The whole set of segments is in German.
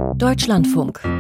Deutschlandfunk.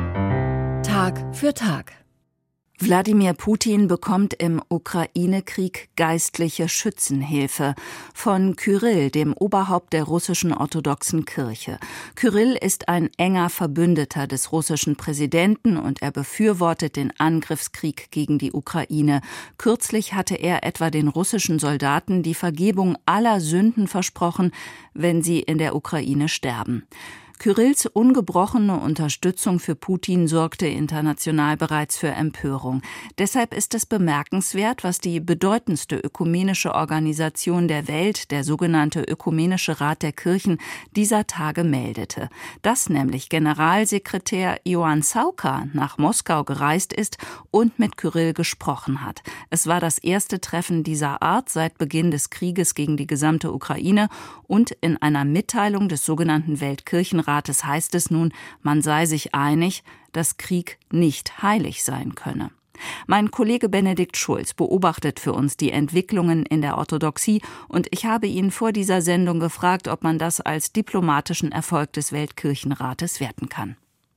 Tag für Tag. Wladimir Putin bekommt im Ukraine-Krieg geistliche Schützenhilfe von Kyrill, dem Oberhaupt der russischen orthodoxen Kirche. Kyrill ist ein enger Verbündeter des russischen Präsidenten und er befürwortet den Angriffskrieg gegen die Ukraine. Kürzlich hatte er etwa den russischen Soldaten die Vergebung aller Sünden versprochen, wenn sie in der Ukraine sterben. Kyrills ungebrochene Unterstützung für Putin sorgte international bereits für Empörung. Deshalb ist es bemerkenswert, was die bedeutendste ökumenische Organisation der Welt, der sogenannte Ökumenische Rat der Kirchen, dieser Tage meldete. Dass nämlich Generalsekretär Ioan Sauka nach Moskau gereist ist und mit Kyrill gesprochen hat. Es war das erste Treffen dieser Art seit Beginn des Krieges gegen die gesamte Ukraine und in einer Mitteilung des sogenannten Weltkirchenrates heißt es nun, man sei sich einig, dass Krieg nicht heilig sein könne. Mein Kollege Benedikt Schulz beobachtet für uns die Entwicklungen in der Orthodoxie und ich habe ihn vor dieser Sendung gefragt, ob man das als diplomatischen Erfolg des Weltkirchenrates werten kann.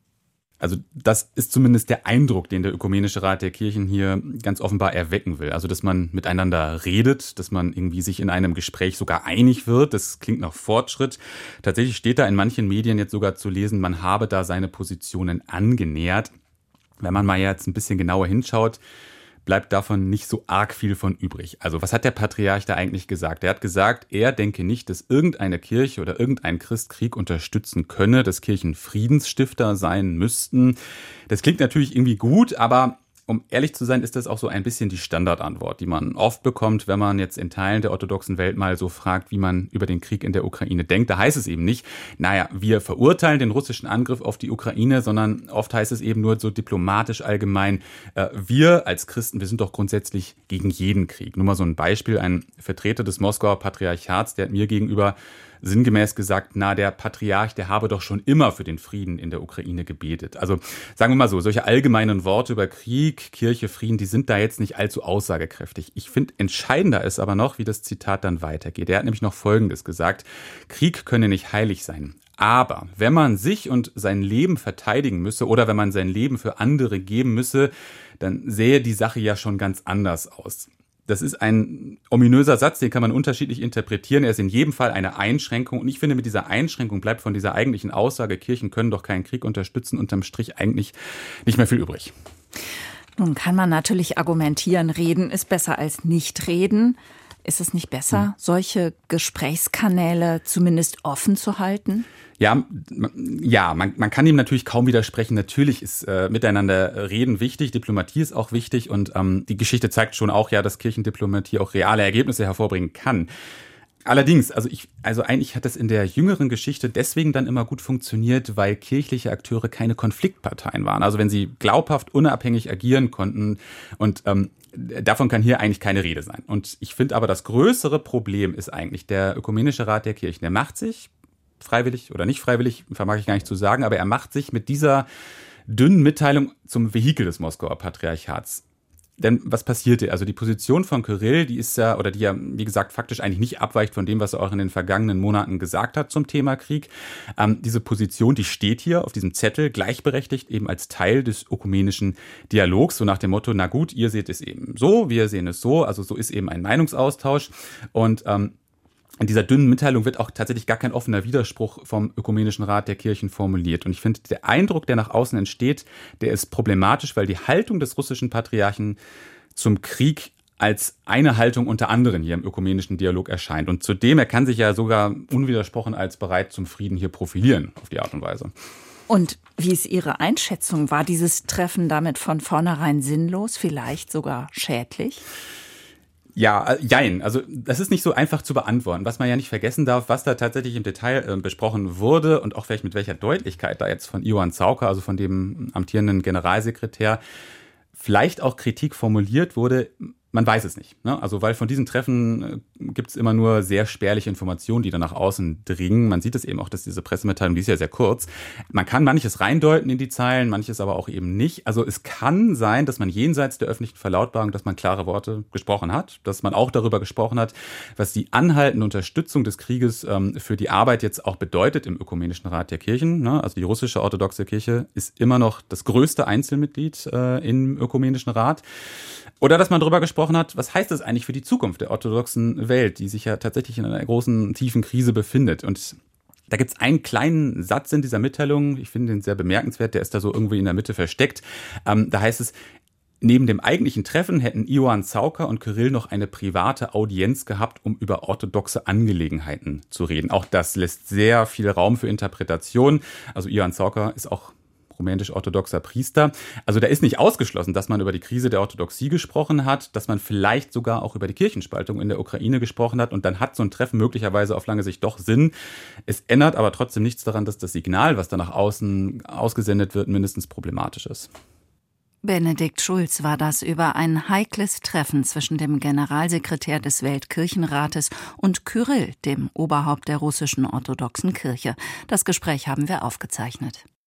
Also das ist zumindest der Eindruck, den der Ökumenische Rat der Kirchen hier ganz offenbar erwecken will. Also dass man miteinander redet, dass man irgendwie sich in einem Gespräch sogar einig wird. Das klingt nach Fortschritt. Tatsächlich steht da in manchen Medien jetzt sogar zu lesen, man habe da seine Positionen angenähert. Wenn man mal jetzt ein bisschen genauer hinschaut, bleibt davon nicht so arg viel von übrig. Also was hat der Patriarch da eigentlich gesagt? Er hat gesagt, er denke nicht, dass irgendeine Kirche oder irgendein Christ Krieg unterstützen könne, dass Kirchen Friedensstifter sein müssten. Das klingt natürlich irgendwie gut, aber um ehrlich zu sein, ist das auch so ein bisschen die Standardantwort, die man oft bekommt, wenn man jetzt in Teilen der orthodoxen Welt mal so fragt, wie man über den Krieg in der Ukraine denkt. Da heißt es eben nicht, wir verurteilen den russischen Angriff auf die Ukraine, sondern oft heißt es eben nur so diplomatisch allgemein, wir als Christen, wir sind doch grundsätzlich gegen jeden Krieg. Nur mal so ein Beispiel, ein Vertreter des Moskauer Patriarchats, der hat mir gegenüber sinngemäß gesagt, der Patriarch, der habe doch schon immer für den Frieden in der Ukraine gebetet. Also sagen wir mal so, solche allgemeinen Worte über Krieg, Kirche, Frieden, die sind da jetzt nicht allzu aussagekräftig. Ich finde, entscheidender ist aber noch, wie das Zitat dann weitergeht. Er hat nämlich noch Folgendes gesagt: Krieg könne nicht heilig sein. Aber wenn man sich und sein Leben verteidigen müsse oder wenn man sein Leben für andere geben müsse, dann sähe die Sache ja schon ganz anders aus. Das ist ein ominöser Satz, den kann man unterschiedlich interpretieren. Er ist in jedem Fall eine Einschränkung. Und ich finde, mit dieser Einschränkung bleibt von dieser eigentlichen Aussage, Kirchen können doch keinen Krieg unterstützen, unterm Strich eigentlich nicht mehr viel übrig. Nun kann man natürlich argumentieren, reden ist besser als nicht reden. Ist es nicht besser, solche Gesprächskanäle zumindest offen zu halten? Ja, man kann ihm natürlich kaum widersprechen. Natürlich ist miteinander reden wichtig, Diplomatie ist auch wichtig und die Geschichte zeigt schon auch, dass Kirchendiplomatie auch reale Ergebnisse hervorbringen kann. Allerdings, eigentlich hat das in der jüngeren Geschichte deswegen dann immer gut funktioniert, weil kirchliche Akteure keine Konfliktparteien waren. Also wenn sie glaubhaft unabhängig agieren konnten und davon kann hier eigentlich keine Rede sein. Und ich finde aber, das größere Problem ist eigentlich der Ökumenische Rat der Kirchen. Der macht sich freiwillig oder nicht freiwillig, vermag ich gar nicht zu sagen, aber er macht sich mit dieser dünnen Mitteilung zum Vehikel des Moskauer Patriarchats. Denn was passierte? Also die Position von Kyrill, die wie gesagt, faktisch eigentlich nicht abweicht von dem, was er auch in den vergangenen Monaten gesagt hat zum Thema Krieg. Diese Position, die steht hier auf diesem Zettel, gleichberechtigt eben als Teil des ökumenischen Dialogs, so nach dem Motto, na gut, ihr seht es eben so, wir sehen es so, also so ist eben ein Meinungsaustausch und in dieser dünnen Mitteilung wird auch tatsächlich gar kein offener Widerspruch vom Ökumenischen Rat der Kirchen formuliert. Und ich finde, der Eindruck, der nach außen entsteht, der ist problematisch, weil die Haltung des russischen Patriarchen zum Krieg als eine Haltung unter anderen hier im ökumenischen Dialog erscheint. Und zudem, er kann sich ja sogar unwidersprochen als bereit zum Frieden hier profilieren, auf die Art und Weise. Und wie ist Ihre Einschätzung? War dieses Treffen damit von vornherein sinnlos, vielleicht sogar schädlich? Ja, jein. Also das ist nicht so einfach zu beantworten. Was man ja nicht vergessen darf, was da tatsächlich im Detail besprochen wurde und auch vielleicht mit welcher Deutlichkeit da jetzt von Ioan Sauka, also von dem amtierenden Generalsekretär, vielleicht auch Kritik formuliert wurde. Man weiß es nicht. Ne? Also weil von diesen Treffen gibt es immer nur sehr spärliche Informationen, die dann nach außen dringen. Man sieht es eben auch, dass diese Pressemitteilung, die ist ja sehr kurz. Man kann manches reindeuten in die Zeilen, manches aber auch eben nicht. Also es kann sein, dass man jenseits der öffentlichen Verlautbarung, dass man klare Worte gesprochen hat, dass man auch darüber gesprochen hat, was die anhaltende Unterstützung des Krieges für die Arbeit jetzt auch bedeutet im Ökumenischen Rat der Kirchen. Ne? Also die russische orthodoxe Kirche ist immer noch das größte Einzelmitglied im Ökumenischen Rat. Oder dass man darüber gesprochen hat, was heißt das eigentlich für die Zukunft der orthodoxen Welt, die sich ja tatsächlich in einer großen, tiefen Krise befindet. Und da gibt es einen kleinen Satz in dieser Mitteilung, ich finde den sehr bemerkenswert, der ist da so irgendwie in der Mitte versteckt. Da heißt es, neben dem eigentlichen Treffen hätten Ioan Zauka und Kyrill noch eine private Audienz gehabt, um über orthodoxe Angelegenheiten zu reden. Auch das lässt sehr viel Raum für Interpretation. Also Ioan Zauka ist auch rumänisch-orthodoxer Priester. Also da ist nicht ausgeschlossen, dass man über die Krise der Orthodoxie gesprochen hat, dass man vielleicht sogar auch über die Kirchenspaltung in der Ukraine gesprochen hat und dann hat so ein Treffen möglicherweise auf lange Sicht doch Sinn. Es ändert aber trotzdem nichts daran, dass das Signal, was da nach außen ausgesendet wird, mindestens problematisch ist. Benedikt Schulz war das über ein heikles Treffen zwischen dem Generalsekretär des Weltkirchenrates und Kyrill, dem Oberhaupt der russischen orthodoxen Kirche. Das Gespräch haben wir aufgezeichnet.